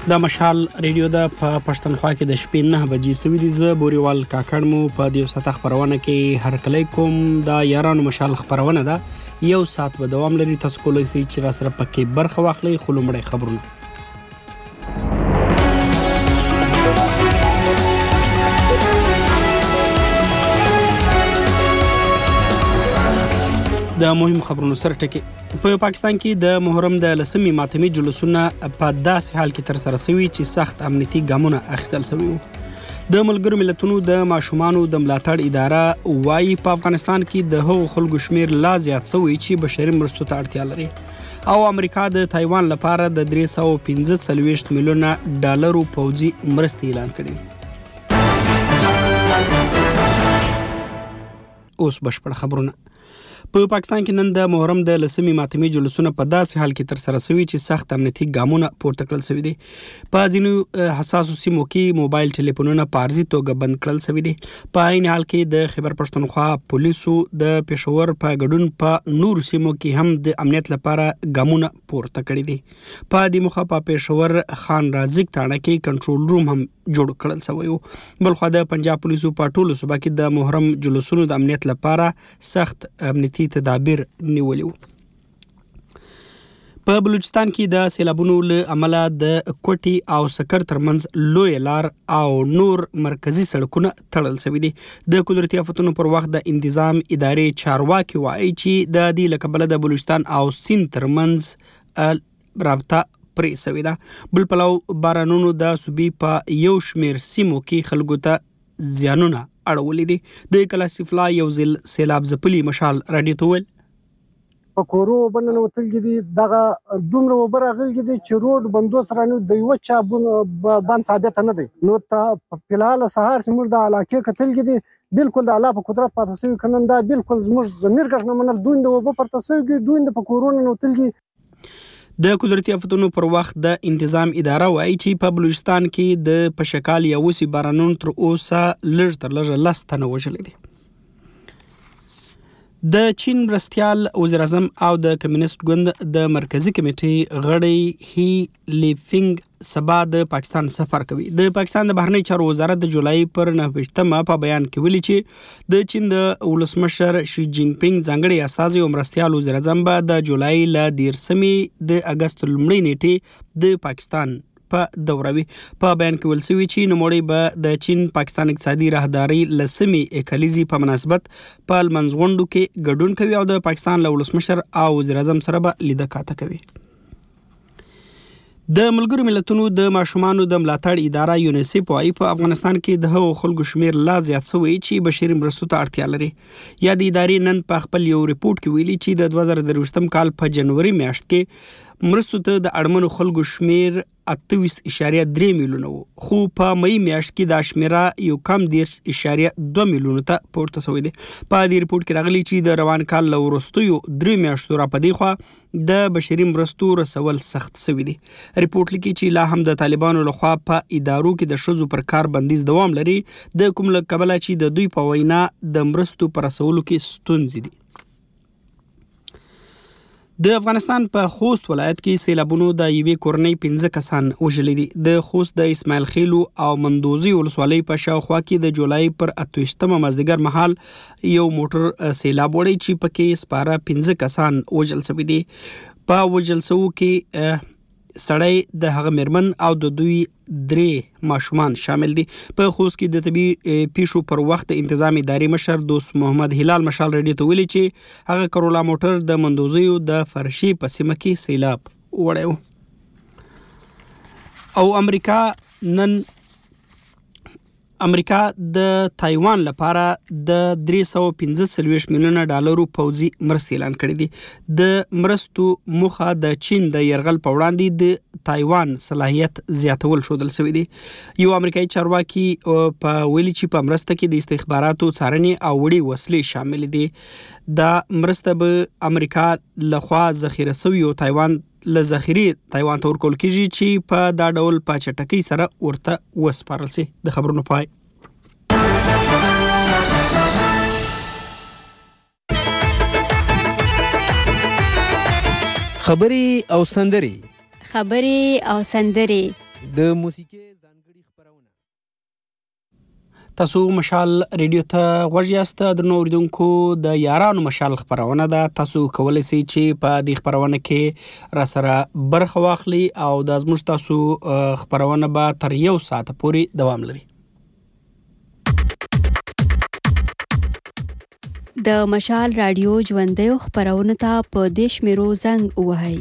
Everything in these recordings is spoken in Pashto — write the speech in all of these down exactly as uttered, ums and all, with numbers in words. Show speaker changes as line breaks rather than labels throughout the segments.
د مشال ریډیو د په پښتونخوا کې د شپې نه بجې سوي دي. زه بوريوال کاکړ مو په دیو ساعت خبرونه کې هرکلی کوم. د یارانو مشال خبرونه ده یو ساعت به دوام لري. تاسو کولای شئ چې را سره پکې برخه واخلئ. خو لومړی خبرونه. د مهم خبرونو سره ټکی. په پاکستان کې د محرم د لسمې ماتمي جلوسونه په داسې حال کې تر سره شوي چې سخت امنیتي ګامونه اخیستل شوي وو. د ملګرو ملتونو د ماشومانو د ملاتړ اداره وايي په افغانستان کې د هغو خلکو شمیر لا زیات شوی چې بشري مرستو ته اړتیا لري. او امریکا د تایوان لپاره د درې سوه پنځه څلوېښت میلیونه ډالرو پوځي مرستې اعلان کړې. اوس بشپړ خبرونه. په پا پاکستان کې نن د محرم د لسمې ماتمي جلوسونه په داسې حال کې تر سره شوي چې سخت امنیتي ګامونه پورته کړل شوي دي. په ځینو حساسو سیمو کې موبایل ټلیفونونه په عارضي توګه بند کړل شوي دي. په عین حال کې د خیبر پښتونخوا پولیسو د پېښور په ګډون په نورو سیمو کې هم د امنیت لپاره ګامونه پورته کړي دي. په دې موخه په پېښور خان رازق تاڼه کې کنټرول روم هم جوړ کړل شوی و. بلخوا د پنجاب پولیسو په ټولو صوبه کې د محرم جلوسونو د امنیت لپاره سخت امنیتي تدابیر نیولي وو. په بلوچستان کې د سیلابونو له امله د کوټي او سکر ترمنځ لوی لار او نور مرکزی سړکونه تړل شوي دي. د قدرتي آفتونو پر وخت د انتظام ادارې چارواکي وایي چې د دې له کبله د بلوچستان او سیند ترمنځ رابطه پرې شوې ده. بل پلو بارانونو د صوبې په یو شمېر سیمو کې خلکو ته زیانونه اړولې دي. د کلاسیفلا یو ځل سیلاب ځپلي مشال راډیو ته وویل
په کورو اوبه ننوتلي دي. دغه دومره اوبه راغلي دي چې روډ بندو سره نو د یوه چا بند ثابته نه دی. نو ته فلحال سهار چې موږ د علاقې کتلي دي بالکل د الله په قدرت پاتې شوي که نن دا بالکل زموږ ضمیر کښ نه منل. دوی د اوبه پرته شوي دي، دوی په کورونو ننوتلي.
د قدرتي آفتونو پر وخت د انتظام اداره وایي چې په بلوچستان کې د پشکال یا وسي بارانونو تر اوسه لږ تر لږه لس تنه وژلي دي. د چین مرستیال وزیر اعظم او د کمیونست ګوند د مرکزی کمیټې غړی هی لیفینګ سبا د پاکستان سفر کوي. د پاکستان د بهرنی چارو وزارت د جولای پر نهه ویشتمه په بیان کې ویلي چې د چین د ولسمشر شي جین پینګ ځانګړي استازي او مرستیال وزیر اعظم به د جولای له دیرشمې د اګست لومړۍ نیټې د پاکستان په دوروي. په بیان کې ویل شوي چې نوموړی به د چین پاکستان اقتصادي راهداري لسمې کلیزې په مناسبت په لمنځ غونډو کې ګډون کوي او د پاکستان له ولسمشر او وزیر اعظم سره به لیده کاته کوي. د ملګرو ملتونو د ماشومانو د ملاتړ اداره یونیسف وايي په افغانستان کې د هغو خلکو شمیر لا زیات شوی چې بشري مرستو ته اړتیا لري. یا د ادارې نن په خپل یو ریپورت کې ویلي چې د دوه زره درویشتم کال په جنوري میاشت کې مرستو ته د اړمنو خلکو شمیر اته ویشت اعشاریه درې میلیونه و، خو په مئی میاشت کې دا شمیره یو کم دېرش اعشاریه دوه میلیونو ته پورته شوی دی. په دې ریپورت کې راغلي چې د روان کال له وروستیو درې میاشتو را په دې خوا د بشري مرستو رسول سخت شوي دي. ریپورت لیکي چې لا هم د طالبانو لخوا په ادارو کې د ښځو پر کار بندیز دوام لري، د کوم له کبله چې د دوی په وینا د مرستو په رسولو کې ستونزې دي. د افغانستان په خوست ولایت کې سیلابونو د یوې کورنۍ پنځه کسان وژلي دي. د خوست د اسماعیل خیلو او مندوزي ولسوالۍ په شاوخوا کې د جولای پر اته ویشتمه مازدیګر مهال یو موټر سیلاب وړی چې پکې سپاره پنځه کسان وژل شوي دي. په وژل شوو کې سړی د هغه میرمن او د دوی درې ماشومان شامل دي. په خوست کې د طبي پیښو پر وخت د انتظام ادارې مشر دوست محمد هلال مشال رډي ته ویلي چې هغه کرولا موټر د مندوزیو د فرشي په سیمه کې سیلاب وړی و. او امریکا نن امریکا د تایوان لپاره د درې سوه پنځه څلوېښت میلیونه ډالرو پوځي مرستې اعلان کړي دي. د مرستو موخه د چین د یرغل په وړاندې د تایوان صلاحیت زیاتول ښودل شوی دی. یو امریکایي چارواکي په ویلي چې په مرسته کې د استخباراتو څارنې او وړې وسلې شامل دي. دا مرسته به امریکا لخوا ذخیره شوي او تایوان له ذخیرې تایوان ته ورکول کېږي چې په دا ډول په چټکۍ سره ورته وسپارل شي. د خبرونو پای.
خبرې او سندرې
خبرې او سندرې
د موسیقي ځانګړي خپرونه.
تاسو مشال ریډیو ته غوږ یاست. د اوریدونکو د یارانو مشال خپرونه ده. تاسو کولی شئ چې په دې خپرونه کې را سره برخه واخلي او د زموږ تاسو خپرونه به تر یو ساعت پورې دوام لري.
د مشال رادیو ژوندیو خپرونه ته په دې شمیرو زنګ ووهئ: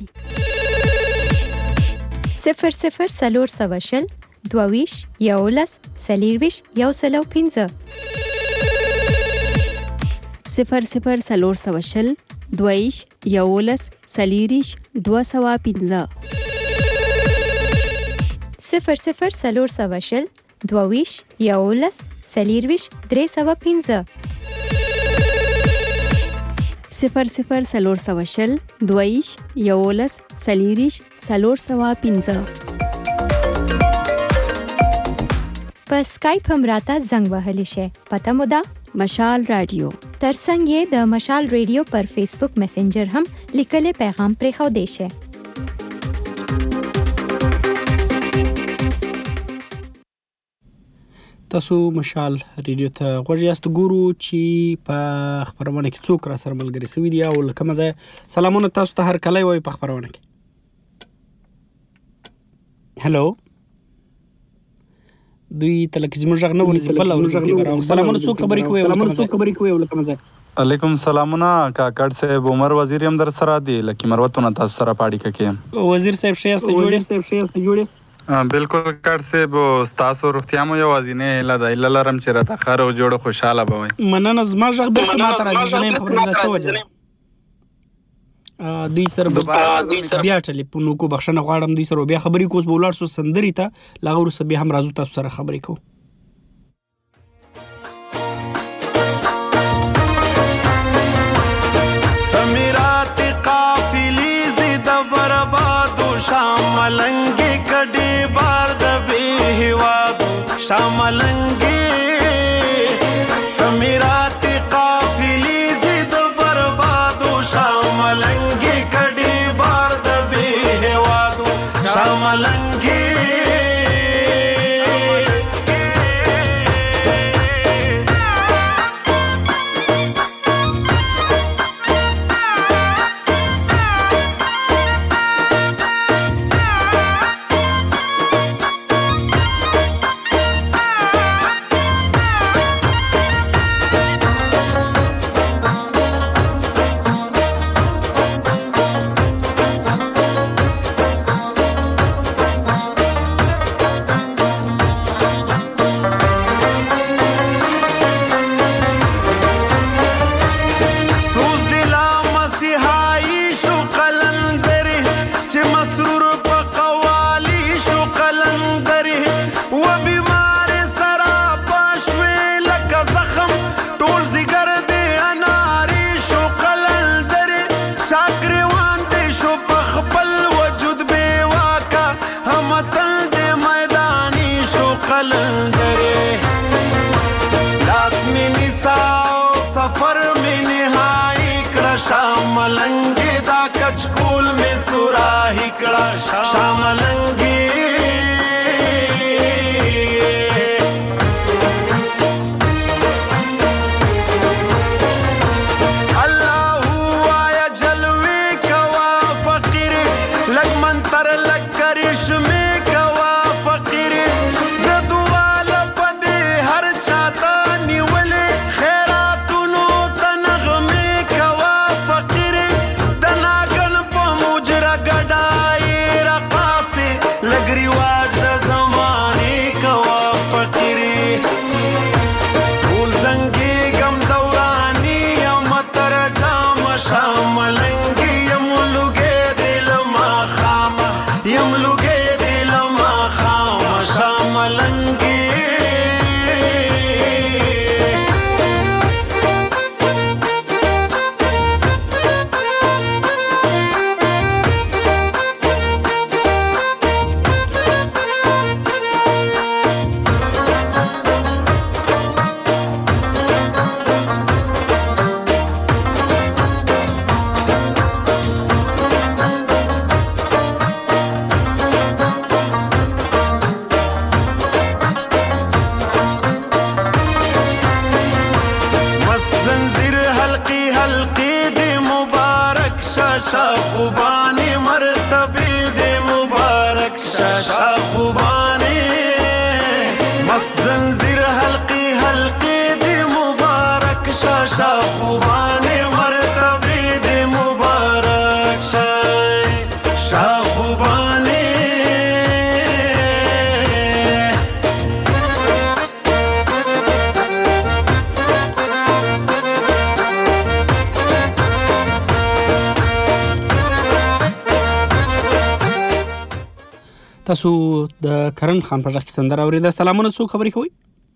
صفر صفر څلور سوه شل دوه ویشت یولس څلېرویشت یو سل او پنځه،
صفر صفر څلور سوه شل دوه ویشت یولس څلېرویشت دوه سوه پنځه،
صفر صفر څلور سوه شل دوه ویشت یولس څلېرویشت درې سوه پنځه،
صفر صفر څلور سوه شل دوه ویشت یولس څلېرویشت څلور سوه پنځه.
په سکایپ هم راته زنګ وهلی شئ. پته مو ده
مشال رادیو.
ترڅنګ یې د مشال ریډیو پر فیسبوک میسنجر هم لیکلی پیغام پرېښودی شئ.
تاسو مشال ریډیو ته غوږ یاست. ګورو چې په خپرونه کې څوک را سره ملګري شوي دي او له کومه ځایه. سلامونه تاسو ته هر کلی وایي په خپرونه کې. هلو، دوی ته لکه زموږ غږ نه ورځي. بل اورېدونکی به راغی. سلامونه، څوک خبرې کوي او له کومه ځای؟
علیکم سلامونه کاکړ صاحب. عمر وزیر هم در سره دی. لکه مروتونه تاسو سره پاړی کې
وزیر صاحب ښه یاست؟ جوړ یاست؟
بالکل کاکړ صاحب. تاسو روغتیا مو یوازینۍ هیله ده. هیله لرم چې راته ښه روغ جوړ خوشحاله به وئ.
مننه. زما غږ بېرته ماته راځي. زه نه یم خبره ده څه وجه ده. دوی سره بیا ټلیفون وکړو. بخښنه غواړم. دوی سره بیا خبرې کوو. اوس به ولاړ شو سندرې ته. له هغه وروسته بیا هم راځو تاسو سره خبرې کوو.
سمیراتې قافلې زی د بربادو شاملنګې کډې بار د بې هېوادو شاملنګې سمیراتې قافلې زی د بربادو شاملنګې کډې بار د بې هېوادو شاملنګې شاخوبانی مرتبه دی مبارک شا شاخوبانی مست زنزیر حلقی حلقی دی مبارک شا شاخوبانی مرتبه دی مبارک شا شاخوبانی
تاسو د کرن خان په ځخ کې سندره اوریده. سلامونه، څوک خبرې کوي؟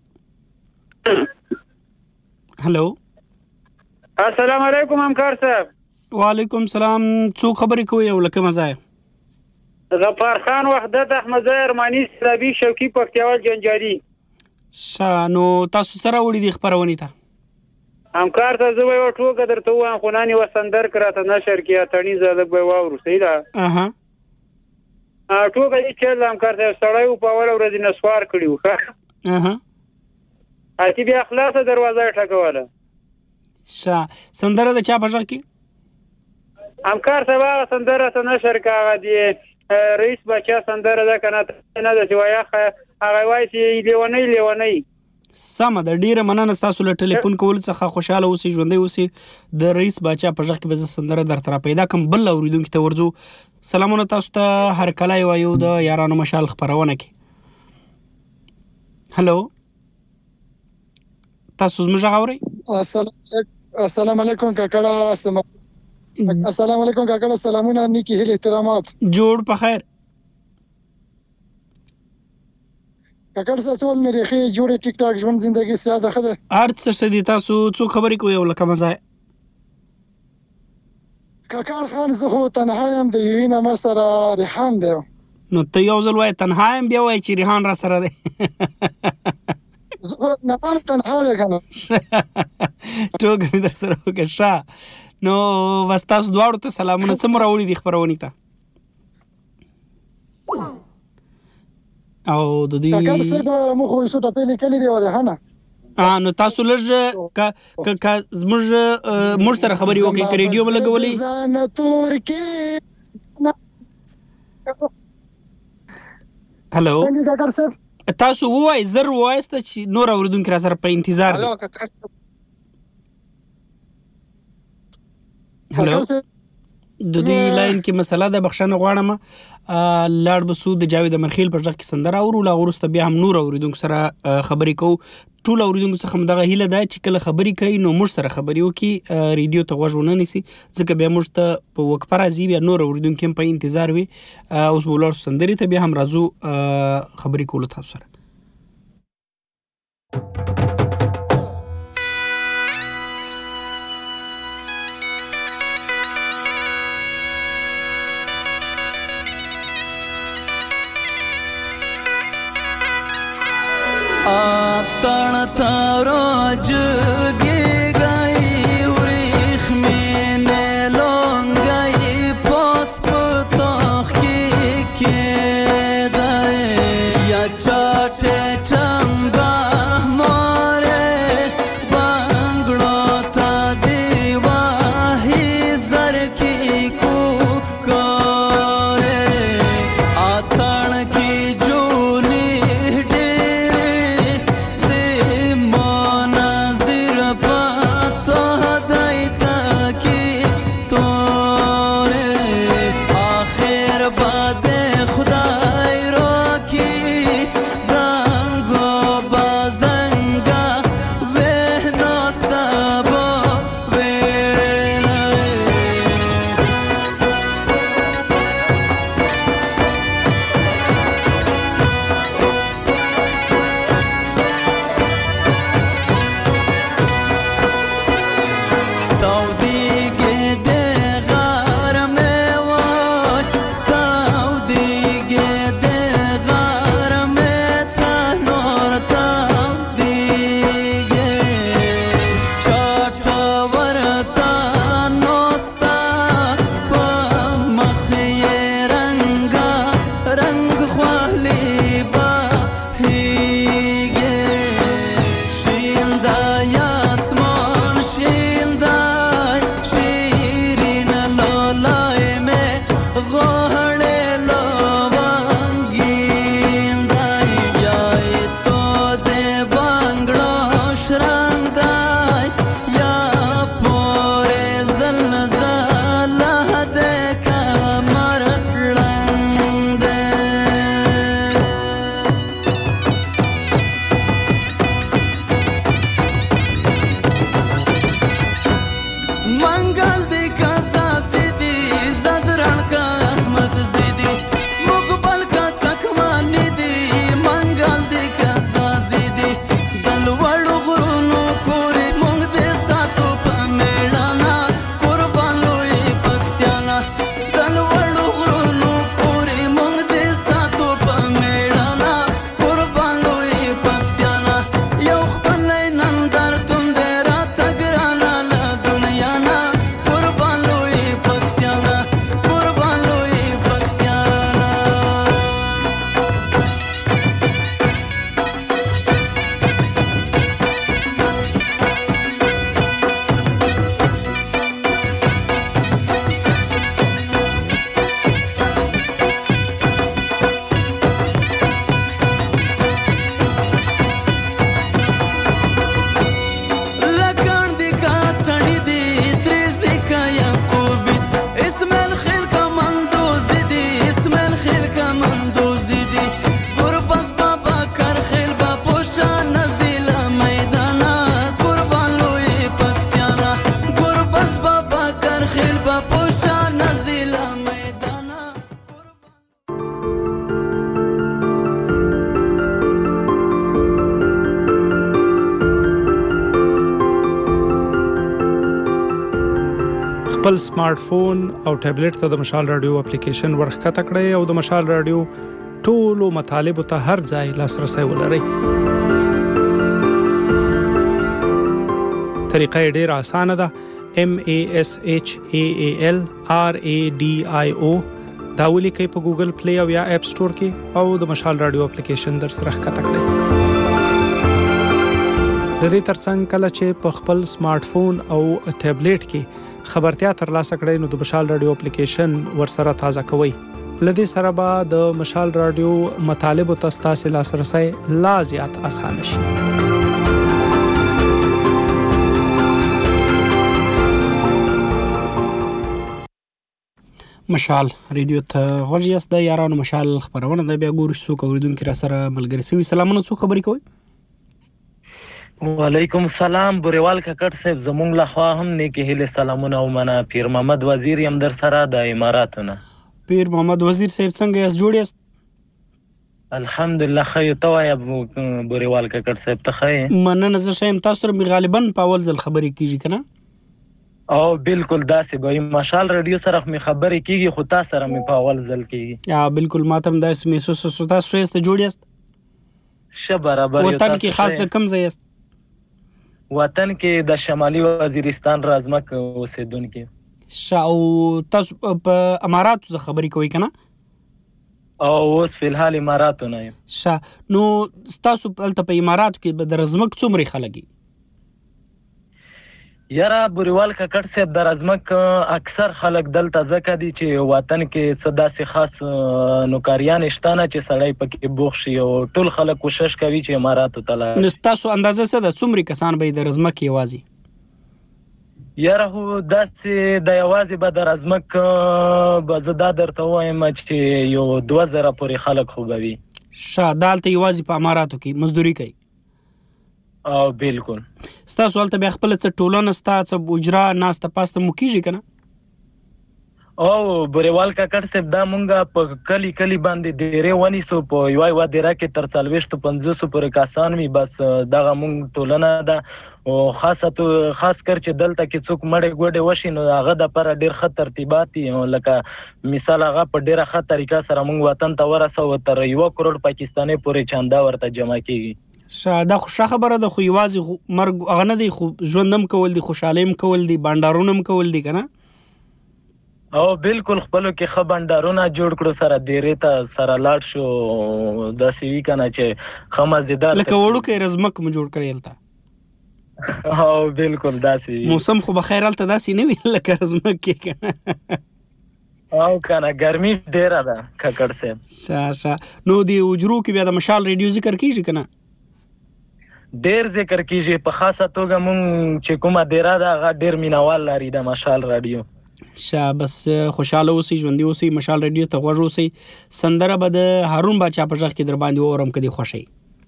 هلو،
السلام علیکم همکار صاحب.
وعلیکم سلام، څوک خبرې کوي او لکه مزای؟
غفار خان وحدت احمدزی ارمانی سرابي شوقي پکتیاوال جنجالي.
شا نو تاسو سره وړي دي خبرونه ته
همکار ته زه یو ټوکه درته وایم خو نانی وسندر کراته نشر کې اتنی زاده به واورو سیدا.
اها
ټوکه یې چې همکار ته سړی په اول ورځ نسوار کړیو.
اها
اتی بیا خلاصه دروازه ټکواله.
شا سندره د چا په ځخ کې؟
همکار صاحب سندره ته نشر کاغه دی رئیس بچا سندره ده کنه نه د سوایا هغه وایي چې لیونی لیونی.
سمه ده، ډیره مننه تاسو له ټلیفون کول څخه. خوشاله اوسئ، ژوندۍ اوسئ. د رئیس باچا په ځخ کې به زه سندره درته پیدا کوم. بل اوریدونکي ته ورځو. سلامونه تاسو ته، هر کله یو د یارانو مشال خبرونه کې. هلو، تاسو زموږ غوړی؟
السلام علیکم کاکړه. السلام علیکم کاکړه، سلامونه، نیکی هیله، احترامات.
جوړ په خیر
کاکړه. تاسو ول مې ریخي جوړه ټیک ټاک ژوند زندگی ساده خده
ارت څه دي. تاسو څو خبرې کوي او لکه مزه؟
کاکړ خان زه خو تنها یم، د یوینا ما سره ریحان دی.
نو ته یو ځل وای تنها یم، بیا وای چې ریحان را سره دی.
زه نه پام تنها یم کنه.
ټوګه مې در سره وکړه. نو بس تاسو دواړو ته سلامونه. څه مو راوړي دي خبرونې ته؟ او د دې
کاکړ صاحب مو خو یو څه ټپې لیکلې دي ورهانه.
ا نو تاسو لږ ک ک زموږ موږ سره خبرې وکړئ ک ریډیو ولګولې. هلو،
کاکړ صاحب
تاسو وای زر وایسته چې نور اوریدونکو را سره په انتظار دي. هلو، د دې لاین کې مسله ده، بخښنه غواړم. لاړ بسو د جاوید امرخیل پر ځخ کې سندره اورو، لا وروسته بیا هم نور اوریدونکو سره خبرې کوو. ټول اوریدونکو څخه دغه هیله ده چې کله خبرې کوي نو موږ سره خبرې وکړي، ریډیو ته غوږ ونه نیسي، ځکه بیا موږ ته په وقفه راځي، بیا نور اوریدونکو هم په انتظار وي. اوس به ولاړ سندرې ته، بیا هم راځو خبرې کولو تاسو سره.
آتن تاراج گی گئی وریخ میں نیلون گئی پاس پتاخ کی کے دائے یا چاٹے چنگا مارے بانگڑا تا دیواہی زر کی کو کارے آتن کی جونی
خپل سمارټ فون او ټابلیټ ته د مشال رادیو اپلیکیشن ورښکته کړئ او د مشال رادیو ټولو مطالبو ته هر ځای لاسرسی ولرئ. طریقه یې ډېره اسانه ده. M A S H A A L R A D I O دا ولیکئ په ګوګل پلی او یا اپ سټور کې او د مشال رادیو اپلیکیشن در سره ښکته کړئ. د دې ترڅنګ کله چې په خپل سمارټ فون او ټابلیټ کې خبرتیا ترلاسه کړئ نو د مشال رادیو اپلیکیشن ورسره تازه کوئ. له دې سره به د مشال رادیو مطالبو ته ستاسې لاسرسی لا زیات اسانه شي.
مشال ریډیو ته غوږ یاست. د یارانو مشال خبرونه ده. بیا ګورو چې څوک اورېدونکي را سره ملګري شوي. سلامونه، څوک خبرې کوئ؟
وعلیکم السلام. بوریوال ککړ صاحب، زمونږ لخوا هم نیکې هیلې سلامونه ومنه. پیر محمد وزیر یم در سره د اماراتونه.
پیر محمد وزیر صاحب څنګه یاست؟ جوړ یاست؟
الحمدلله ښه یو. ته وایه بوریوال ککړ صاحب، ته ښه یې؟
مننه. زه ښه یم. تاسو سره مې غالبا په اول ځل خبرې کېږي که نه؟
او بالکل داسې به مشال رادیو سره مې خبرې کېږي، خو تا سره مې په اول ځل کېږي.
یا بالکل، ما ته هم داسې محسوس شو. تاسو ښه یاست؟ جوړ یاست؟
ښه برابر یو.
وطن کې خاص د کوم ځای یاست؟
وطن کې د شمالي وزیرستان رازمک اوسېدونکي.
ښه. او تاسو په اماراتو څه خبرې کوئ که نه؟
او اوس فلحال اماراتو نه یم.
ښه. نو ستاسو هلته په اماراتو کې به د رزمک څومره خلک دي؟
یاره بوریوال ککړ صاحب، د رزمک اکثر خلک دلته ځکه دي چې وطن کې څه داسې خاص نوکریان شته نه چې سړی پکې بوخ شي، او ټول خلک کوشش کوي چې اماراتو ته لاړ.
نو ستاسو اندازه څه ده؟ څومره کسان به د رزمک یوازې؟
یاره هو داسې د یوازې به د رزمک به زه دا درته ووایم چې یو دوه زره پورې خلک خو به وي.
ښه. دا هلته یوازې په اماراتو کې مزدوري کوي؟
او بالکل.
ستاسو هلته بیا خپله څه ټولنه ستا، څه اجرا ناسته پاسته مو کېږي که نه؟
او بوریوال ککړ صاحب، دا مونږه په کلی کلی باندې ډېرې ونیسو. په یوه یوه دېره کې تر څلوېښتو پنځوسو پورې کسان وي. بس دغه مونږ ټولنه ده. او خاصه خاص کر چې دلته کې څوک مړې ګوډې وشي نو هغه دپاره ډېر ښه ترتیبات دي. لکه مثال هغه په ډېره ښه طریقه سره مونږ وطن ته ورسوو. تر یوه کروڑ پاکستانۍ پورې چنده ورته جمع کېږي.
ښه. دا خو ښه خبره ده. خو یوازې مرګ هغه نه دی، خو ژوند هم کول دي، خوشحالۍ هم کول دي، بانډارونه هم کول دي که نه؟
او بالکل خپلو کې ښه بانډارونه جوړ کړو، سره دیرې ته سره لاړ شو. داسې وي که نه چې ښه مزېدار،
لکه وړوکی رزمک مو جوړ کړی هلته.
او بالکل داسې وي.
موسم خو بخیر هلته داسې نه وي لکه رزمک کې که نه؟
او که نه ګرمي ډېره ده ککړ صاحب.
ښه ښه. نو د اجرو کې بیا د مشال ریډیو ذکر کېږي که نه؟
ډېر ذکر کېږي. په خاصه توګه مونږ چې کومه دیره ده هغه ډېر مینوال لري د مشال رادیو.
ښه. بس خوشحاله اوسئ، ژوندي اوسئ، مشال رادیو ته غوږ اوسئ. سندره به د هارون باچا په غږ کې در باندې واورم که دې خوښوي؟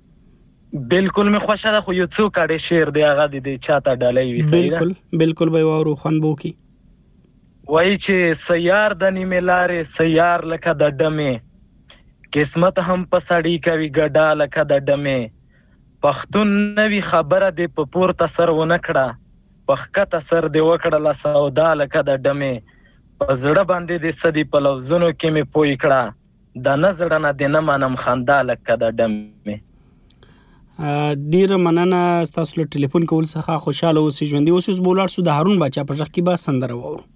بالکل مې خوښه ده، خو یو څو کاډې شعر دی هغه د دې چاته ډالۍ وي.
بالکل بالکل به یې واورو، خوند به وکړي.
وایي چې سیار د نیمې لارې سیار لکه د ډمې، قسمت هم په سړي کوي ګډا لکه د ډمې. پښتون نوی خبره دې په پورته سر ونه کړه، په ښکته سر دې وکړله سودا لکه د ډمې. په زړه باندې دې څه دي په لفظونو کې مې پوی کړه، د نه زړه نه دې نه منم خندا لکه د ډمې.
ډېره مننه ستاسو له ټلیفون کول څخه. خوشحاله اوسئ، ژوندي اوسئ. اوس به ولاړ شو د هارون باچا په غږ کې به سندره واورو.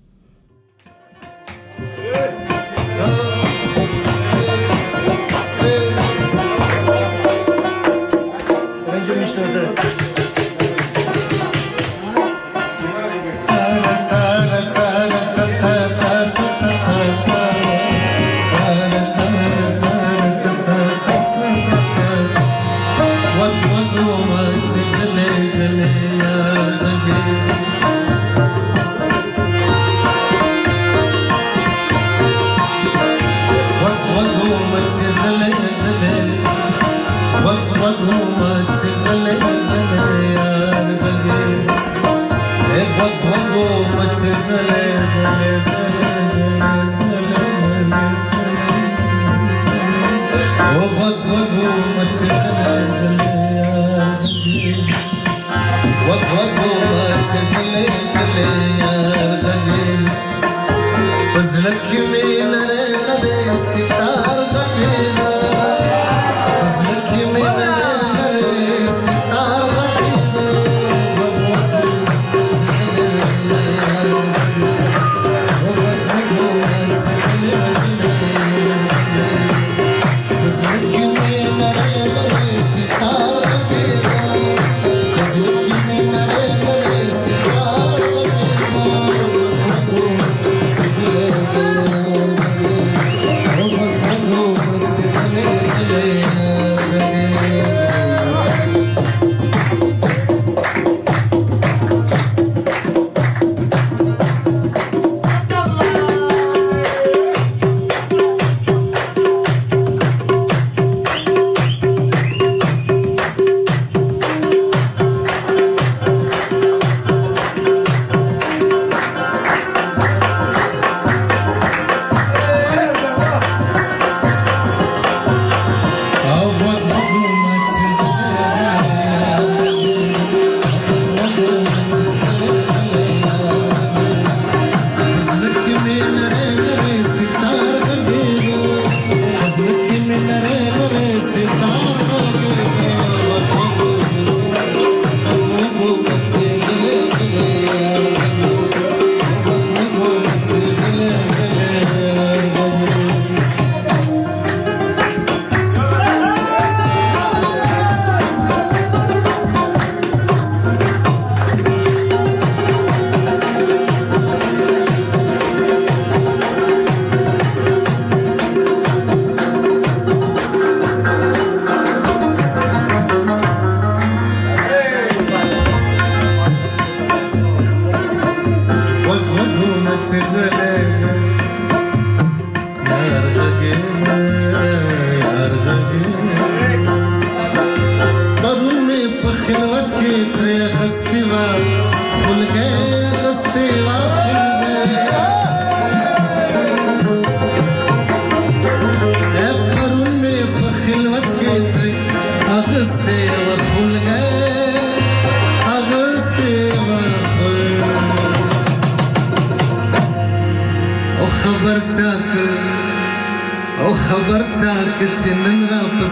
What what what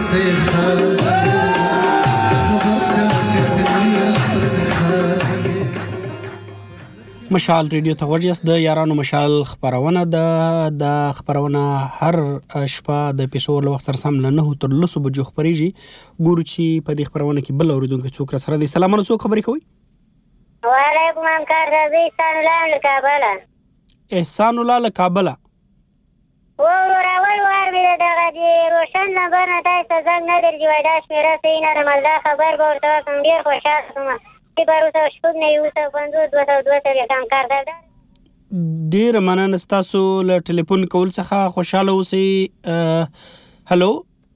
پسې
مشال ریډیو ته ورجاست د یارانو مشال خبرونه ده د خبرونه هر شپه د پیښور له وخت سره سم نه تر لسو بجو خبريږي ګورو چې په دې خبرونه کې بل اوریدونکو څوک را سره دي. سلامونه، څوک خبرې کوي؟
وعلیکم همکار راځي احسان الله له کابل.
احسان الله له کابل.
و راول وار مې دغه دی روشن نمبر نه تاسو څنګه نه درځي وای دا شمیره سینه رمل دا خبر ورته کوم ډیر خوشاله شوم. بروسه شپږ نه یو څه پنځه دوه سوه دوه سوه کم کار ده.
ډیر مننه ستاسو له ټلیفون کول څخه خوشاله اوسئ. هلو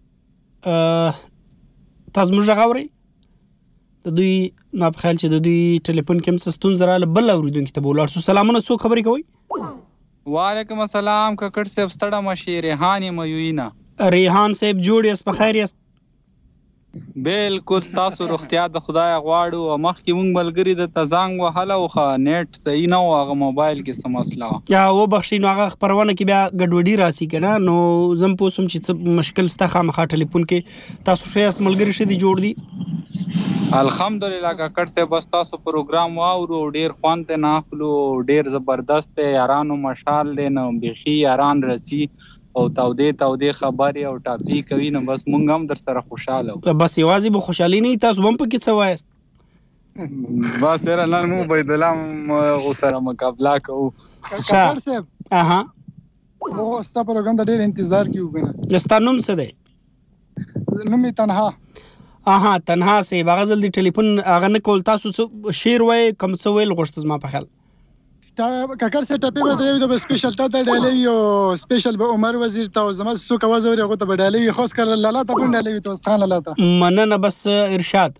تاسو موږ غواړئ د دوی ما په خیال چې د دوی ټلیفون کې هم ستونزه رااله بل اوریدونکي ته به ولاړ شو. سلامونه، څوک خبرې کوئ؟
وعلیکم السلام ککړ صاحب، ستړه مشي ریحان یم یوینا.
ریحان صاحب جوړ یاست، په خیر یاست؟
بالکل، تاسو روغتیا د خدای غواړو. او مخکې مونږ ملګري د تزانګ وهله او خو نیټ صحیح نه و، هغه موبایل کې څه مسله وه.
یا وبخښئ، نو هغه خپرونه کې بیا ګډوډي راسي که نه، نو زه هم پوه شوم چې څه مشکل شته خامخا ټلیفون کې. تاسو ښه یاست، ملګري ښه دي، جوړ دي؟
الحمدلله ککړ صاحب، بس تاسو پروګرام واورو ډیر خوند ترې نه اخلو، ډیر زبردست دی، یارانو مشال دی، نو بیخي یاران رسي او تودې تودې خبرې او ټاپي کوي، نو بس مونږ هم در سره خوشحاله وو.
بس یوازې به خوشحالي نه وي، تاسو هم پکې څه وایاست؟
بس یاره نن مو عبیدالله غو سره مقابله کوو.
کاکړ صاحب
اها
موږ ستا پروګرام ته ډېر انتظار کوو کنه.
ستا نوم څه دی؟
نوم یې تنها.
اها تنها صاحب، هغه ځل د ټلیفون هغه نه کول، تاسو څه شعر وایئ کوم څه ویل غوښته زما په خیال؟
کاکړ صاحب ټاپي به دی د سپیشل تا ته ډالوي او سپیشل به عمر وزیر ته او زما څوک اواز اوري هغه ته به ډالوي، خاص کر لالا ته به ډالوي، توس خان لالا ته.
مننه، بس ارشاد.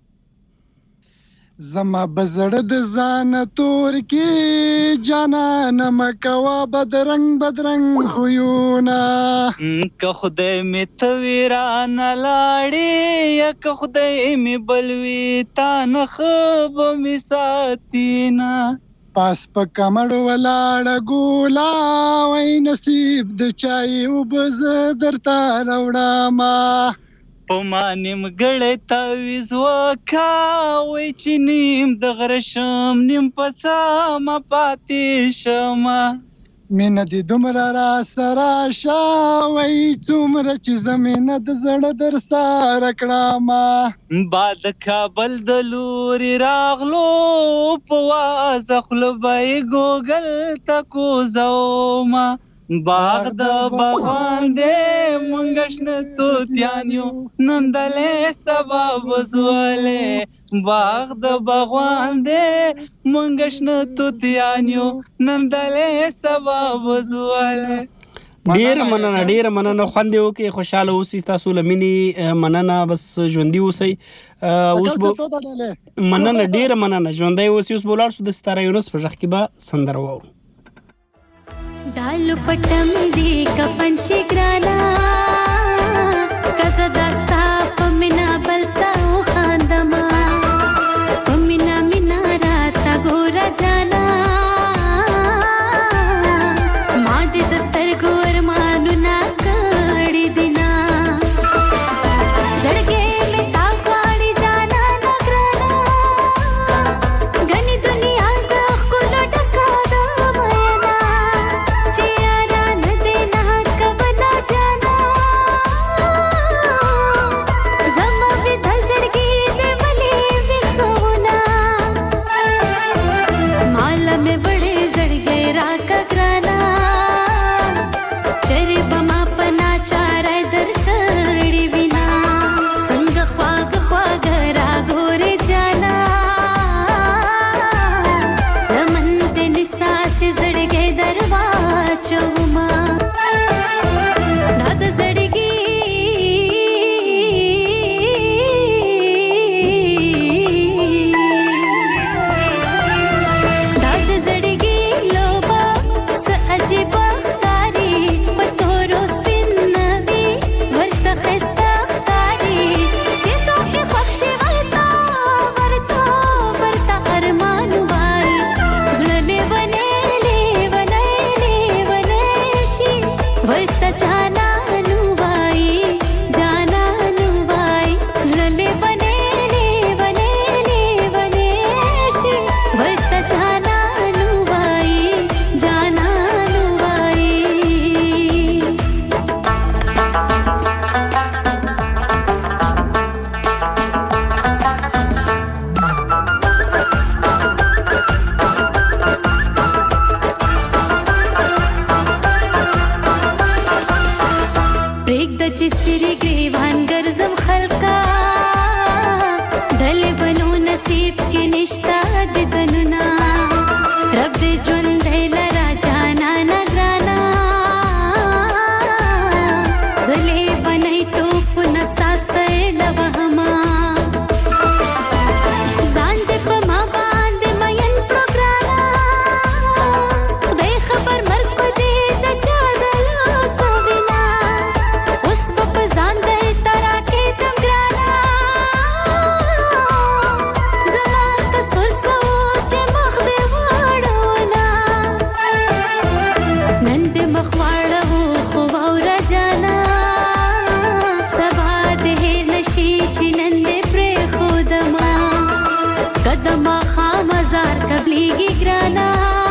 زما بزړه د ځان تور کې جانان مکوا بدرنګ بدرنګ خویونه
که خدای می ته ویران لاړې یا که خدای می بلوي تا نه خب می ساتینا
پاس په کمړ ولاړه ګولا وای نصیب د چای وبز درته راوړم
په ما نیم ګړی تعویز وکاوی چې نیم د غره شم نیم په سمه پاتې شمه
مینه دې دومره را سره شوی څومره چې زمینه د زړه در سره کړمه
باد کابل د لوري راغلو په وازه خوله به یې ګوګل ته کوزومه باغ د باغوان دې مونږ شنه توتیان یو نندلې سبا وزولې باغ د باغوان دې مونږ شنه توتیان یو نندلې سبا وزولې.
ډیر مننه، ډیر مننه، خوند یې وکړئ، خوشحاله اوسئ، ستاسو له مینې مننه، بس ژوندي اوسئ. اوس به مننه، ډیره مننه، ژوندی اوسئ. اوس به ولاړ شو د ستاره یونس په غږ کې به سندره واورو.
دالو پټم دی کفن شي ګرانا کزه داستا پمینا بلتا او خاندما پمینا مینا راتا ګورا جانا ما دې دستر ګور مانو نا کړی دینا زړګې می تا غواړي جانا نګرانا غني دنیا د خلو ډکا د مینا چیرې نه دې نه کبلا جانا نصیب کې نشتا د دننا رب دې ژوند لرا جانا نگرانا زلې بنای ټوپ نستا سیل وهما ځان دې په ما باندې مین پروګرانا خدای خبر مرګ په دې د چا د لاس وینا اوس په ځان دې ترا کې تم ګرانا زما کسر سوچ مخ دې وړونا نن دې مخ واړو خو اور جانا سبا دې نشي چې نن دې پرې خودما قدمه خامزار قبليږي ګرانا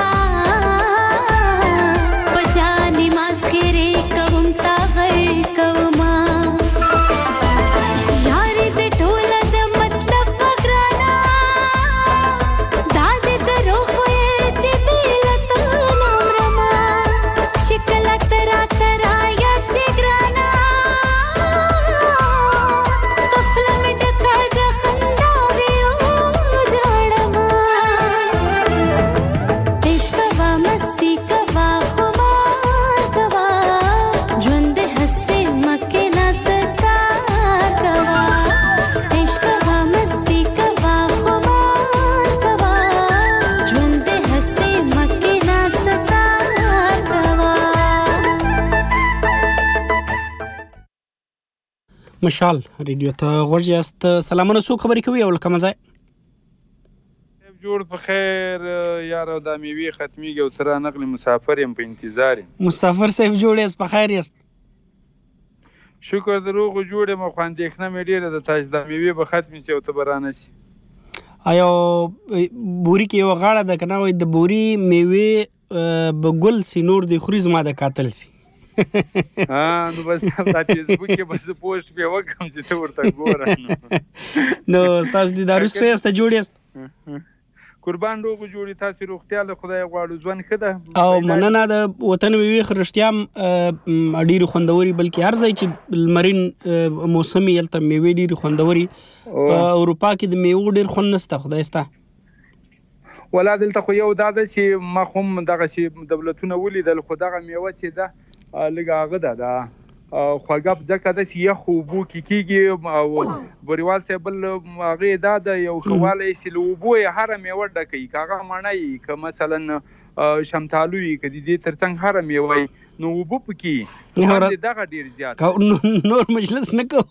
پجاني ماسخري کوم تا غیر کوما یاري دې ټول د مطلب ګرانا داد درو خوې چې بیلت نمرما شکل ترا ترا یا چې ګرانا کفل مې ډکا د خندا ویو جوړما عشق وا مستی کوا خمار کوا ژوند هسې مکه نه سکار کوا عشق وا مستی کوا خمار کوا ژوند هسې مکه نه سکار کوا
مشال ریډیو ته غوږ یاست. سلامونه، څوک خبرې کوي او له کومه ځای؟
جوړ په خیر یار او د میوې ختمیږي او تر نقل مسافر يم په انتظار یم.
مسافر صاحب جوړ یاست، په خیر یاست؟
شکر دروغ جوړ یم خو اندېښنه مې ډېره د تاج د میوې به ختمې شي او ته به رانشي.
آیا بوري کې یو غاړه ده که نه وایي د بوري میوې به ګل سي نور دې خوري زما د قاتل سي.
ها نو بس دا فیسبوک کې بس پوسټ به وکم چې ته ورته ګوره.
نو ستاسو دیدارو سره یاست، جوړ یاست؟
قربان روغ جوړي، تاسو روغتیا له خدای غواړو، ژوند ښه ده
او مننه. د وطن میوې خو رښتیا هم ډېرې خوندورې، بلکې هر ځای چې لمرین موسم یې هلته میوې ډېرې خوندورې. په اروپا کې د میوو ډېر خوند نشته، خدای سته.
ولا دلته خو یو دا ده چې ما خو هم دغسې دولتونه ولیدل، خو دغه میوه چې ده لږ هغه ده دا خوږه ځکه ده چې یخ اوبو کې کېږي او بوریوال صاحب بل هغې دا ده یو ښه والی چې له اوبو یې هره میوه ډکوي، که هغه مڼه وي که مثلا شمتالو وي که د دې تر څنګ هره میوه وي نو اوبه پکې دغه ډېر زیات
نور مجلس نه کوو.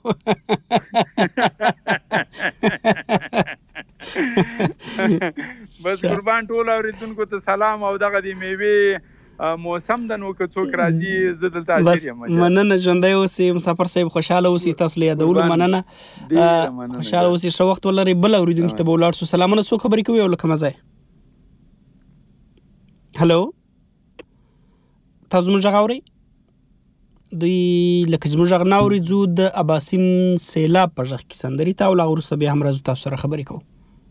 بس قربان ټول اورېدونکو ته سلام او دغه د میوې موسم د نو که څوک راځي زه دلته حاضر یم.
مننه، ژوندی اوسئ مسافر صاحب، خوشحاله اوسئ، ستاسو له یادولو مننه، خوشحاله اوسئ، ښه وخت ولرئ. بل اورېدونکي ته به ولاړ شو. سلامونه، څوک خبرې کوي او له کومه ځای؟ هلو، تاسو زموږ غږ اورئ؟ دوی لکه زموږ غږ نه اوري، ځو د اباسین سیلاب په غږ کې سندرې ته او له هغه وروسته بیا هم راځو تاسو سره خبرې کوو.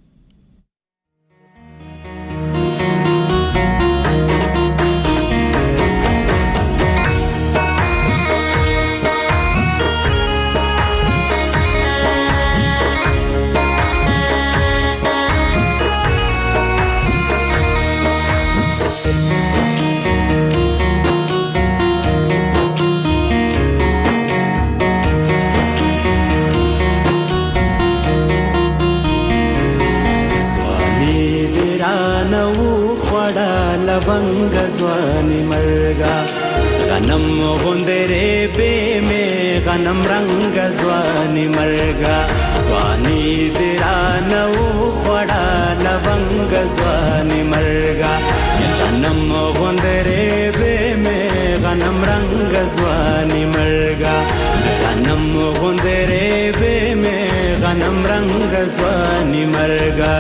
लवंग ځواني مرګا غنم غوندره به مې غنم رنگ ځواني مرګا ځواني درانو خړا لونګ ځواني مرګا غنم غوندره به مې غنم رنگ ځواني مرګا غنم غوندره به مې غنم رنگ ځواني مرګا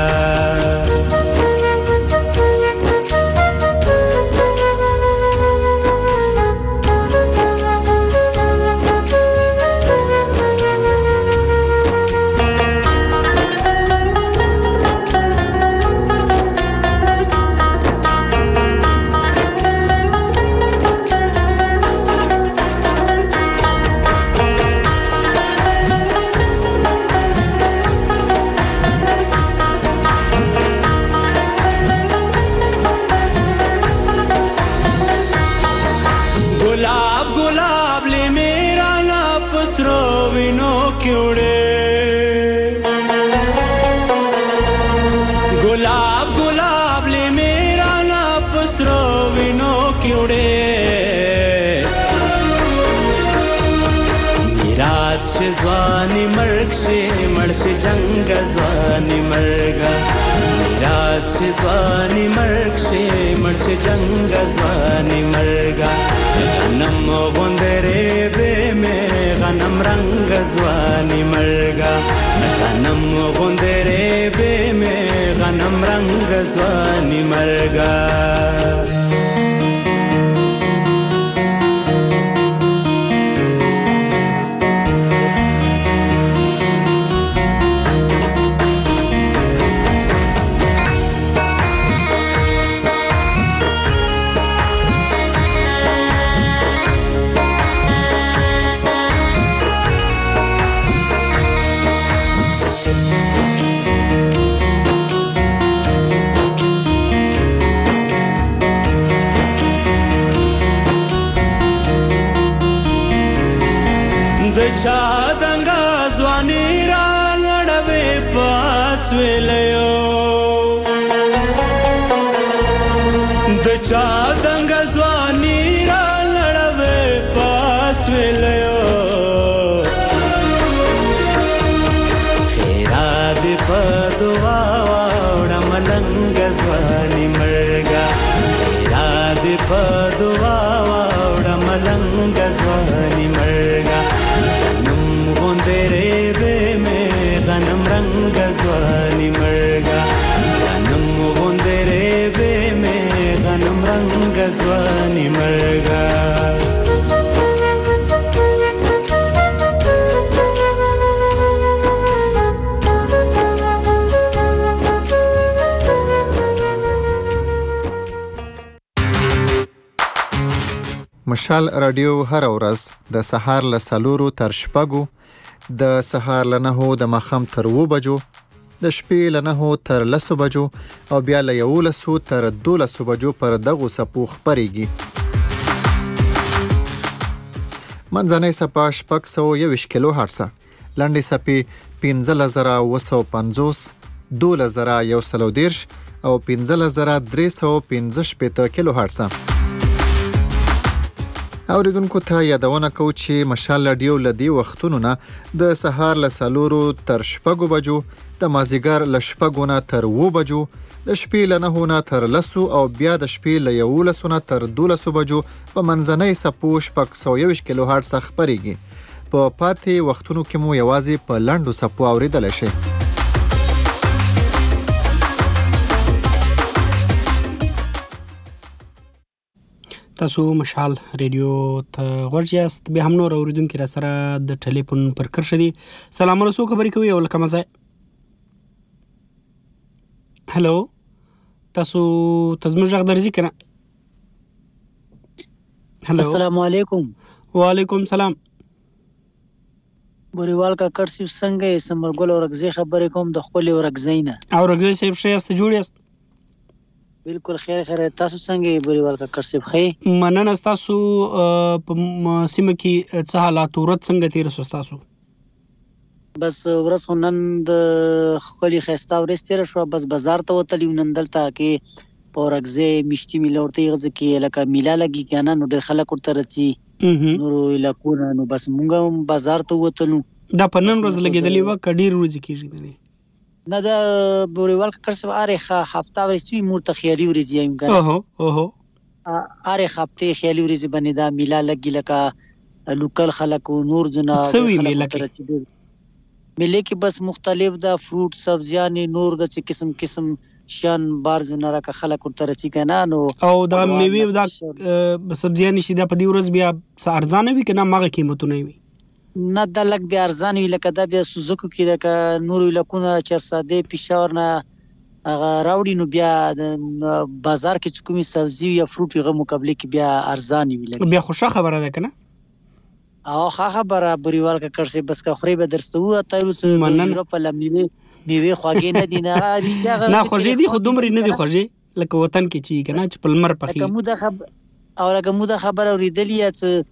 गुलाब गुलाब ले मेरा ना पसरो विनो क्योड़े मिराज से जवानी मर्ग से मर से जंग जवानी मर्गा मिराज से जवानी मर्ग से मर से जंग जवानी मर्गा गनम गुंदरे बे में गनम रंग जवानी मर्गा गनम गुंदरे बे में गनम रंग जवानी मर्गा चादंगा ज़वानी रा लड़वे पास वेलयो द चादंगा ज़वानी रा लड़वे पास वेलयो खेरा दे पदवा वाड़ा मलंग ज़वानी मर्गा खेरा दे पदवा वाड़ा मलंग ज़वानी मर्गा तेरे बे में गनम रंग ज़वानी मर्गा गनम तेरे बे में गनम रंग ज़वानी मर्गा
مشال رادیو هر ورځ د سهار له څلورو تر شپږو د سهار له نهو د ماښام تر اوو بجو د شپې له نهو تر لسو بجو او بیا له یولسو تر دولسو بجو پر دغو څپو خپرېږي. منځنۍ څپه شپږ سوه یوویشت کیلو هرڅه، لنډې څپې پنځلس زره اوه سوه پنځوس، دولس زره یو سل او دېرش او پنځلس زره درې سوه پنځه شپېته کیلو هرڅه. اوریدونکو ته یادونه کوو چې مشال رادیو له دې وختونو نه د سهار له څلورو تر شپږو بجو، د مازدیګر له شپږو نه تر اوو بجو، د شپې له نهو نه تر لسو او بیا د شپې له یولسو نه تر دولسو بجو په منځنۍ څپو شپږ سوه یوویشت کیلو هرڅه خپرېږي. په پاتې وختونو کې مو یوازې په لنډو څپو اوریدلی شئ.
تاسو مشال ریډیو ته غوږ یاست. بیا هم نور اوریدونکي را سره د ټلیفون پر کرښه دي. سلامونه، څوک خبرې کوي او له کومه ځای؟ هلو، تاسو ته زموږ غږ درځي که نه؟ هلو،
السلام علیکم.
وعلیکم سلام.
بوریوال کاکړ صاحب څنګه یې؟ ثمرګل اورکزۍ خبرې کوم د خپلې اورکزۍ نه.
اورکزۍ صاحب ښه یاست؟ جوړ یاست؟
بالکل خیر خیر. تاسو څنګه یې بوریوال کاکړ صاحب؟ ښه.
مننه. ستاسو په سیمه کې څه حالات، ورځ څنګه تېره شوه ستاسو؟
بس ورځ خو نن د ښکلې ښایسته ورځ تېره شوه. بس بازار ته وتلي وو نن دلته کې په اورکزۍ میشتي میله ورته یې غځه کې لکه میله لګي که نه، نو ډېر خلک ورته راځي نورو علاقونه. نو بس مونږ هم بازار ته ووتلو.
دا په نن ورځ لګېدلې وه که ډېرې ورځې کېږي دلې؟
نه، دا بوریوال کاکړ صاحب هرې هفته ورځې وي، مور ته خیالي ورځې وایم که نه. هرې هفتې خیالي ورځې باندې دا میله لګي، لکه لوکل خلک و نور ځنه
څه وي میله کې؟
میلې کې بس مختلف دا فروټ سبزیانې نور د چې قسم قسم شیان بار ځنه راکه خلک ورته رسي که نه. نو
او دا میوې دا سبزیانې چې دا په دې ورځ بیا څه ارزانه وي که نه هماغه قیمتونه وي؟
نه، دا لږ بیا ارزانه وي، لکه دا بیا سوزوکو کې لکه نورو علاقونه چرسادې پېښور نه هغه راوړي، نو بیا بازار کې چې کومې سبزي یا فروټ وي هغه مقابلې کې بیا ارزانې وي.
بیا خو ښه خبره ده که نه؟
او ښه خبره بوریوال کاکړ صاحب. بس که خورئ به درسته ووایو تاسو د یورپ له میوې میوې خوږې نه دي. نه
نه خوږې دي خو دومرې نه دي خوږې لکه وطن کې چې که نه چې په لمر پخېږي.
او لکه مو دا خبره اورېدلې یا څه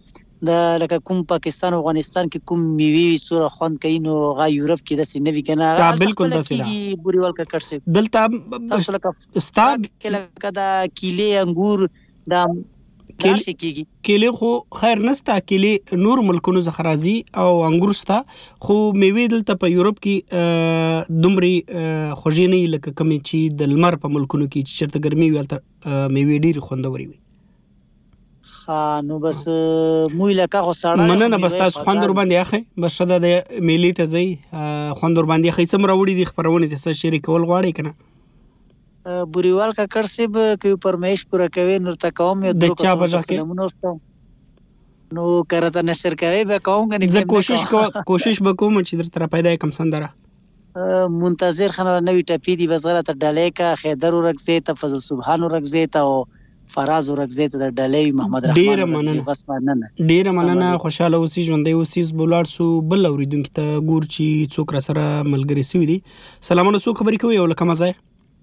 د لکه کوم پاکستان او افغانستان کې کوم میوه څوره خوند کوي نو غا یورپ کې د سینې وی کنه
هغه بالکل داسې
ده بوريوال کا کټ سي
دلته
تاسو لکه
استاد
لکه دا کیله انګور دا کیله کیږي
کیله خو خیر نستا کیله نور ملکونو زخرازي او انګور ستا خو میوه دلته په یورپ کې دومري خوږی نه لکه کمی چې د لمر په ملکونو کې چرته ګرمي ولته میوه ډیر خوندوري وي
نو بس موی لکه خو ساړه
مننه بس تاسو خوندور باندې اخی بس شدا د میلې ته ځي خوندور باندې اخی سم راوړي دي خبرونه ته څه شریک کول غواړي کنه
بوريوال کا کړ سیب کوي پرمیش پورا کوي نور تا کوم یو
د چا بجا کې
نو کرته نشر کوي به کوم غني
زه کوشش کوم کوشش وکوم چې در تر پیدا کم سندره
منتظر خنه نوې ټپی دی وزاره ته ډالې کا خیدر ورکزه ته فضل سبحان ورکزه ته فراز ورکزه ته د ډالې محمد رحمان
ډیر مننه
بس مننه
ډیر مننه خوشاله اوسې ژوندې اوسې بولار سو بل اوریدونکو ته ګور چی څوک را سره ملګری سوي دي سلامونه څوک خبرې کوي او لکه مزه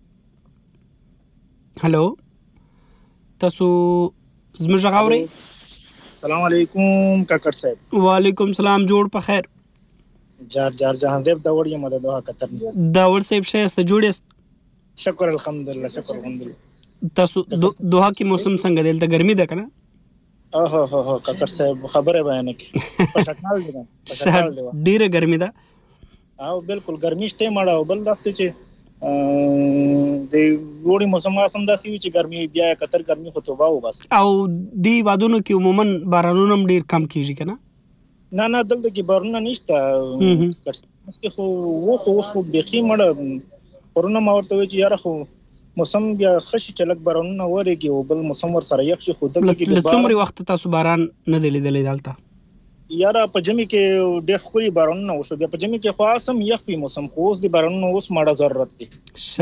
هالو تاسو زموږ غاوري
السلام علیکم کاکړ صاحب
وعلیکم السلام جوړ په خیر
جار جار جهانزیب دا وړي مدد دوه کتر
دا ور صاحب شایسته جوړیست
شکر الحمدلله شکر الحمدلله
تاسو دوه کې موسم څنګه دی دلته ګرمي ده کنه
اوه هو هو کاکړ صاحب خبره بیان کی په شکل دي په شکل دي
ډیره ګرمي ده
او بالکل ګرمي شته مړه بل داسته چې د وړي موسم موسم داسې وي چې ګرمي بیا کتر ګرمي خو توبه و بس
او دی وادونو کې عموما بارانونه ډیر کم کیږي کنه
نه نه دلته کې بارونه نشته چې خو وو خو خو بخي مړه پرونه ما ورته وی چې یاره خو موسم بیا خشي چلک بارانونه وريږي او بل موسم ور سره یخ شي خو دلته کې
د څومره وخت تاسو باران نه دی لیدلې دلته
یاره په جمی کې ډېر خوري بارانونه وشو بیا په جمی کې خاصم یخ په موسم خو اوس دی بارانونه اوس ماړه ضرورت دي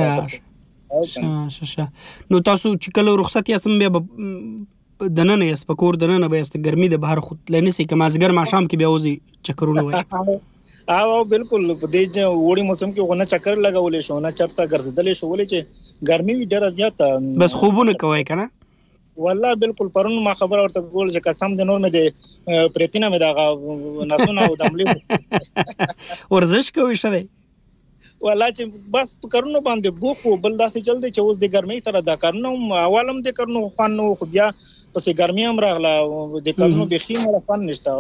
شه شه شه نو تاسو چې کله رخصت یاسم بیا دننه یاس په کور دننه به است ګرمي د بهر خود لنسي کمازګر ما شام کې بیا وزي چکرونه وای
او بالکل په دې وړي موسم کې غونه چکر لګولې شو نه چرته ګرځیدلې شو ولې چې ګرمي وی ډېره زیاته
بس خوبونه کوي کنه
والله بالکل پرون ما خبر ورته کول چې قسم د نور مې د پریتینا مې دا ناسونه او دملې
ورزش کوي شته
والله چې بس کارونه باندې بوخو بل داسې چل دی چې اوس د ګرمۍ سره دا کارونه اولم د کارونه خوان نو خو بیا پسې ګرمي هم راغله د کارونه بخي مله فن نشته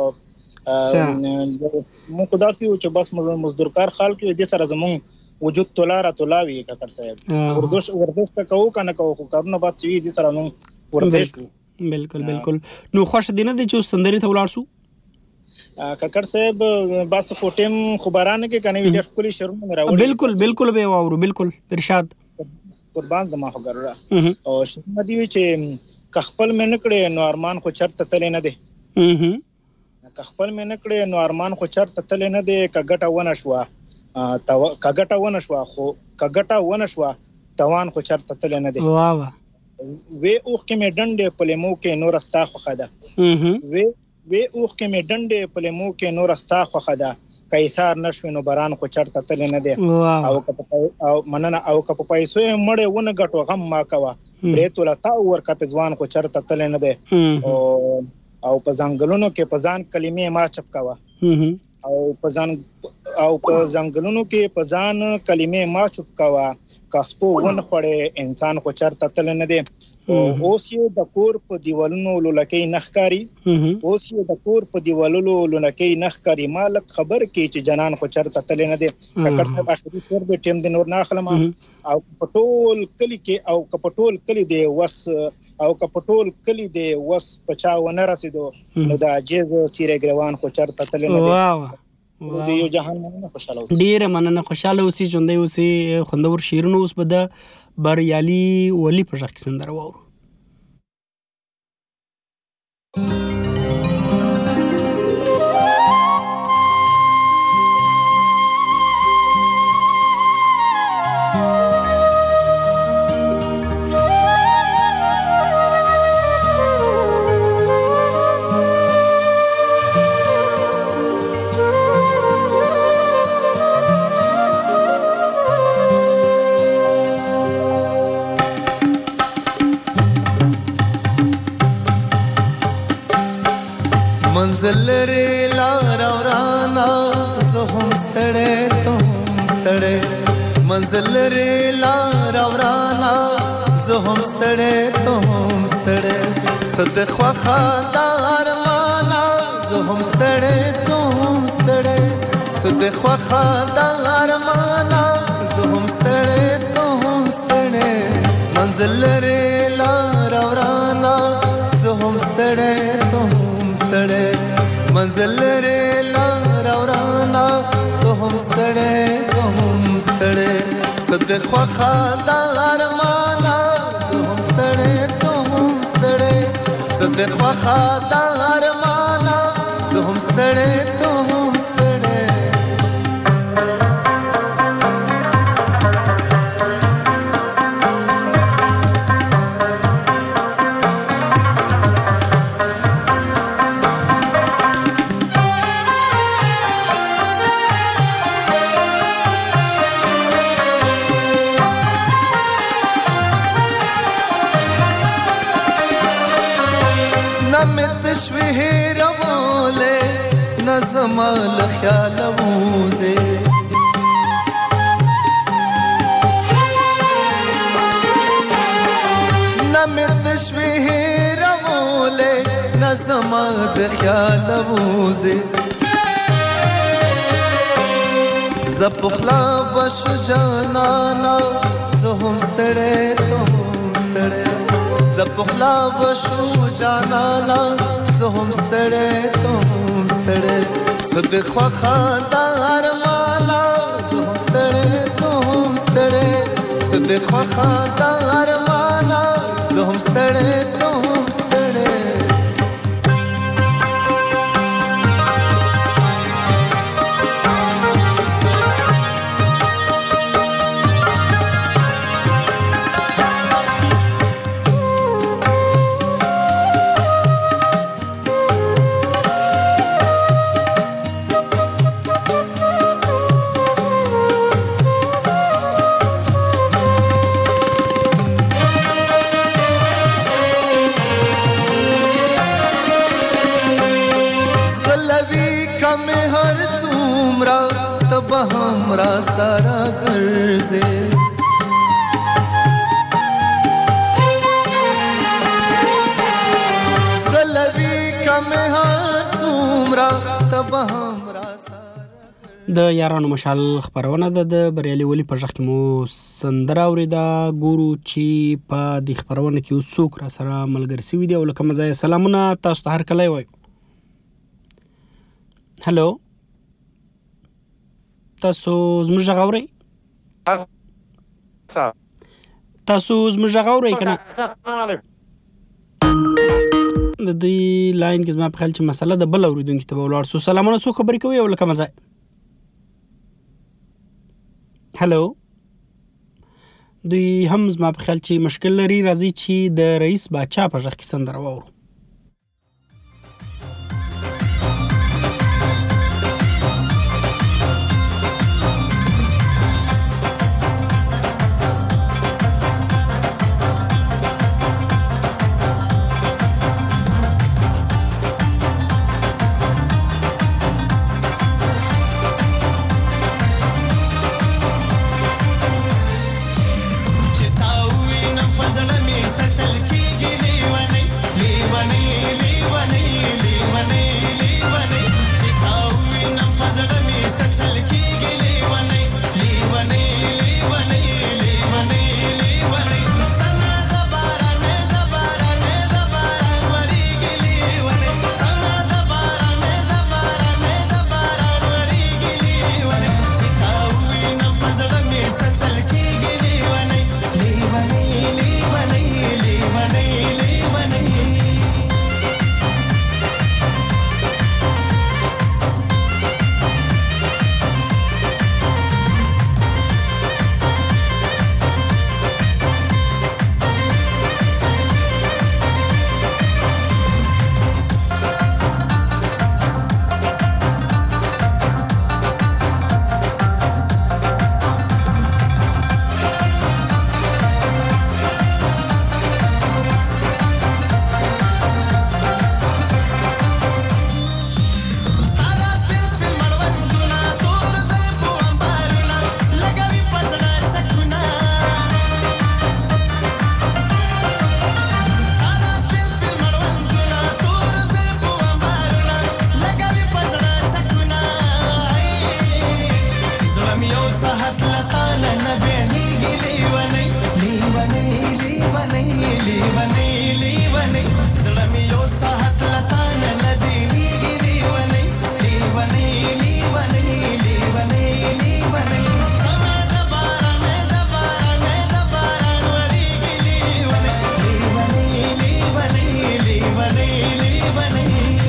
مو خدا سي چې بس مزدور کار خال کې د سره زمون وجود تولاره تولاوي کتر صاحب ورزش ورزش تا کو کنه کو کارونه بس وی دي سره نو ورزش
بالکل بالکل نو خوش دینه د چې سندري ته ولاړ سو
ککر صاحب بس فوټم خبرانه کې کنه ویډیو کلی شروع نه راوړي
بالکل بالکل به واورو بالکل ارشاد
قربان زما خو ګرره او شنه دی چې خپل مې نکړې نو ارمان خو چرته تل نه دی خپل مې نکړې نو ارمان خو چرته تل نه دی کګټه ونه شو تا کګټه ونه شو خو کګټه ونه شو توان خو چرته تل نه دی
واه واه
وی اوخ کې مې ډنډې پلمو کې نور استا خو خدا وی وی اوخ کې مې ډنډې پلمو کې نور استا خو خدا کایثار نشو نو باران خو چرته تل نه دی او او مننه او کپ پیسو مړې ونه غټو غم ما کوا پرې تولا تا ور کپ ځوان خو چرته تل نه دی او او په ځنګلونو کې په ځان کلمې ما چپکاوه او په ځان او په ځنګلونو کې په ځان کلمې ما چپکاوه کاسپو ون خړې انسان خو چرته تل نه دی اوس یې د کور په دیوالونو لولکې نخکاری اوس یې د کور په دیوالونو لولکې نخکاری مالک خبر کې چې جنان خو چرته تل نه دی ککړ صاحب اخري څور د ټیم د نور نه اخلم او پټول کلی کې او کپټول کلی دی وس او کپټول کلی دی وس پچا ونه رسیدو نو د عجز سیره ګروان خو چرته تل نه دی
واه
یو جهان نه خوشاله
ډیر مننه خوشاله اوسې ژوندې اوسې خوندور شیرونو اوس به د بریالي ولی په ځخ سندره واورو
منزل لري لار ورانا زه هم ستړی ته هم ستړی منزل لري لار ورانا زه هم ستړی ته هم ستړی صد خوخه د ارمانا زه هم ستړی ته هم ستړی صد خوخه د ارمانا زه هم ستړی ته هم ستړی منزل لري لار ورانا زه هم ستړی ته هم ستړی منزل لري لار ورانا ته هم ستړی زه هم ستړی صد خوخه د ارمانا زه هم ستړی ته هم ستړی صد خوخه د ارمانا زه هم ستړی ته هم ستړی زمال خیال موزه نمی تشویه روله نزمال خیال موزه زپخلا بشو جانانا زهم ستره تهم ستره زپخلا بشو جانانا زهم ستره تهم ستره صد خوخه د ارمانا زه هم ستړی ته هم ستړی صد خوخه د ارمانا زه هم ستړی ته هم ستړی हमरा सारा गर्जे سغلوی کم هر څومره تب हमरा
د یارانو مشال خبرونه ده د بریالي ولی په ځخ کې مو سندره اوریدا ګورو چې په د خبرونه کې څوک را سره ملګری سوي دی او لکه مزه سلامونه تاسو ته هر کله وای هالو تاسو زموږ غوړی تاسو زموږ غوړی کنه د دې لاین کې زما په خیال چې مسله د بل اوریدونکو ته ولاړ سو سلامونه څو خبرې کوي او لکه مزه هالو دوی هم زما په خیال چې مشکل لري راځي چې د رئیس باچا په ځخ کې سندره وورو
چتا وینم پزړه می سچل کیږي لیوانه زړیږي لیونی لیونی لیونی لیونی لیونی زړه مې یو ساعت له تا نه نه تېرېږي لیونی لیونی لیونی لیونی لیونی زما د باران د باران د باران ورېږي لیونی لیونی لیونی لیونی لیونی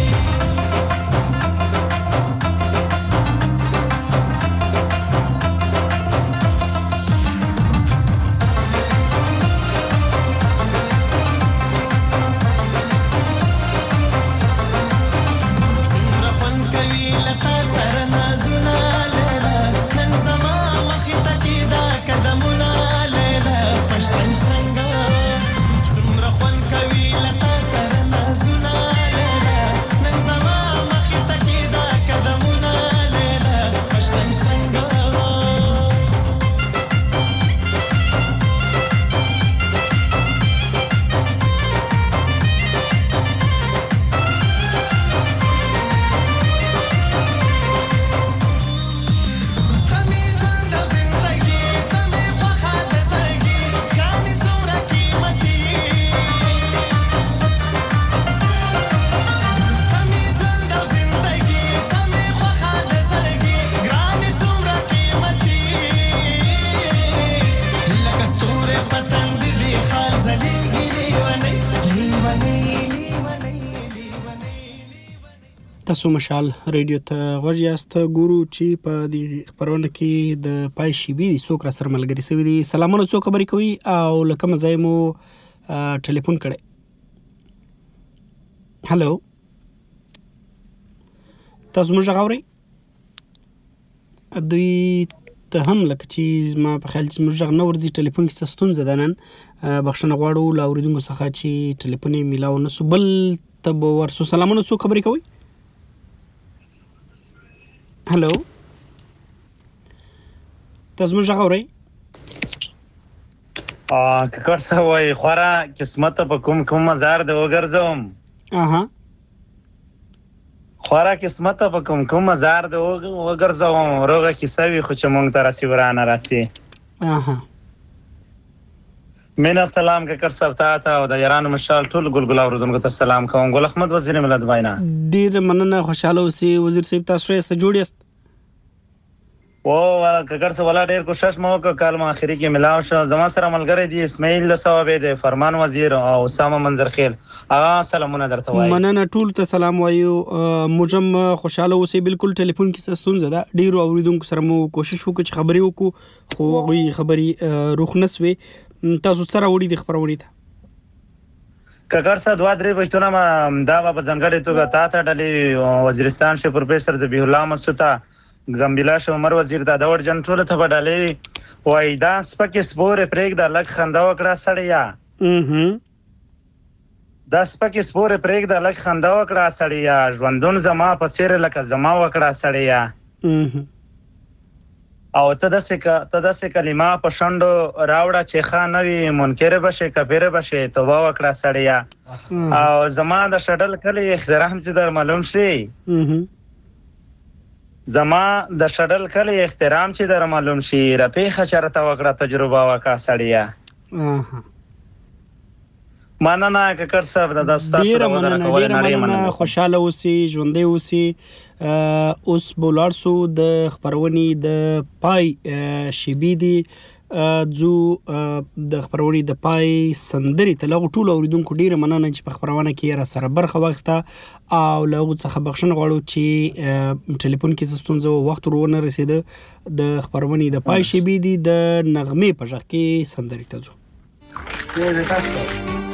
تاسو مشال رادیو ته غوږ یاست. ګورو چې په دې خبرونه کې د پای شیبي څوک را سره ملګري شوي دي. سلامونه، څوک خبرې کوي او له کومه ځای مو ټلیفون کړی؟ هلو، تاسو موږ غواړئ دوی ته هم لکه چې ما په خیال چې موږ نه ورځي ټلیفون کې څه ستونزه ده نن. بخښنه غواړو له اورېدونکو څخه چې ټلیفون یې میلاو نه سو. بل ته به ورسو. سلامونه، څوک خبرې کوي؟ هلو، تاسو موږ غواړئ؟
ککړ څه وایي خورا قسمته په کوم کوم مزار د وګرځوم.
اها،
خورا قسمته په کوم کوم مزار د وګرځوم. روغه کیسه وي خو چې مونږ ته راسي ورانه راسي.
اها،
مینا سلام ککړ صاحب ته او د ایران مشال ټول ګلګل اورېدونکو ته سلام کوم. ګل احمد وزیر ملت واینا
ډیر مننه، خوشاله اوسئ وزیر صاحب. تاسو یې جوړ یاست؟
او ککړ صاحب ولا ډیر کوشش مو وکړ، کال ما اخري کې ملاو شو. زما سره ملګری دی اسماعیل د ثوابې دی، فرمان وزیر او اسامه منظرخیل. هغه سلامونه درته وایي.
مننه، ټول ته سلام وایو. موجم خوشاله اوسئ. بالکل ټلیفون کې څه ستونزه ده. ډیرو اورېدونکو سره مو کوشش وکړو چې خبرې وکړو خو هغوی خبرې روخ نه سوې. تاسو سره وړي د خبرونې ته
ککړ صاحب دوه درې پښتونه ما دا په ځانګړې توګه تا ته ډلې وزیرستان شه پروفیسر ذبیح الله مسعود ګمبلا شه عمر وزیر دا د ورجن ټول ته ډلې وای دا سپکې سپورې پرېګ د لک خندا وکړه سړیا.
اها،
دا سپکې سپورې پرېګ د لک خندا وکړه سړیا. ژوندون زما په څیر لکه زما وکړه سړیا.
اها،
او ته داسې ته داسې کلمه په شونډو راوړه چې ښه نه وي، منکر به شې کفر به شې، توبه وکړه سړیا. او زما د شډل کلي احترام چې در معلوم شي، زما د شډل کلي احترام چې در معلوم شي، رپېښه چرته وکړه تجربه وکړه سړیا. مننه ککړ صاحب د ستاسو د وزر کول نړۍ مننه.
خوشاله اوسئ، ژوندی اوسئ. اوس به ولاړ سو د خپرونې د پای شیبې دي. ځو د خپرونې د پای سندرې ته. له هغو ټولو اورېدونکو ډېره مننه چې په خپرونه کې را سره برخه واخیسته او له هغو څخه بخښنه غواړو چې ټلیفون کې څه ستونزه و، وخت ور ونه رسېده. د خپرونې د پای شیبې دي. د نغمې په غږ کې سندرې ته ځو.